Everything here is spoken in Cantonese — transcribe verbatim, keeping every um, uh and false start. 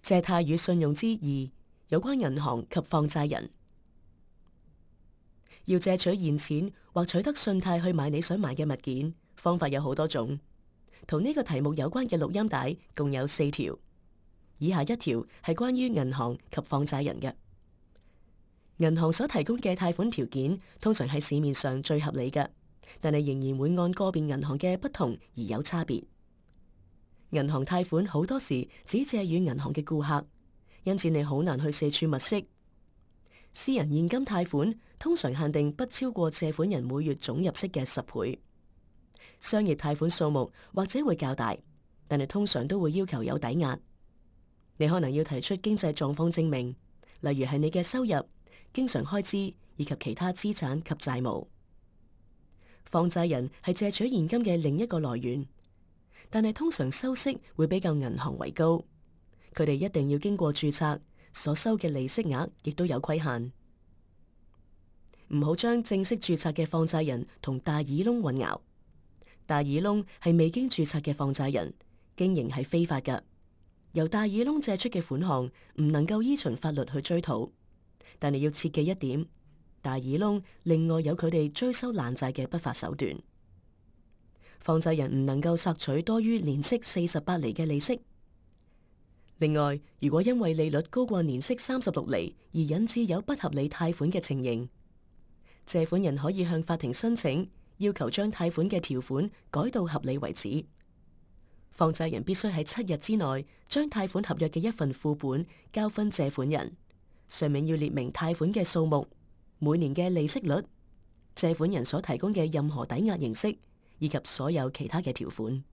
借貸與信用之二，有關銀行及放債人。要借取現錢或取得信貸去買你想買嘅物件，方法有好多種。同呢個題目有關嘅錄音帶共有四條，以下一條係關於銀行及放債人嘅。銀行所提供嘅貸款條件通常係市面上最合理嘅，但係仍然會按個別銀行嘅不同而有差別。銀行貸款好多時只借予銀行嘅顧客，因此你好難去四處物色。私人現金貸款通常限定不超過借款人每月總入息嘅十倍。商業貸款數目或者會較大，但係通常都會要求有抵押。你可能要提出經濟狀況證明，例如係你嘅收入、經常開支以及其他資產及債務。放債人係借取現金嘅另一個來源，但係通常收息會比較銀行為高。佢哋一定要經過註冊，所收嘅利息額亦都有規限。唔好將正式註冊嘅放債人同大耳窿混淆。大耳窿係未經註冊嘅放債人，經營係非法嘅。由大耳窿借出嘅款項唔能夠依循法律去追討。但係要切記一點，大耳窿另外有佢哋追收爛債嘅不法手段。放債人唔能夠索取多於年息四十八厘嘅利息。另外，如果因為利率高過年息三十六厘而引致有不合理貸款嘅情形，借款人可以向法庭申請，要求將貸款嘅條款改到合理為止。放債人必須喺七日之內將貸款合約嘅一份副本交分借款人。上面要列明貸款嘅數目、每年嘅利息率、借款人所提供嘅任何抵押形式，以及所有其他嘅條款。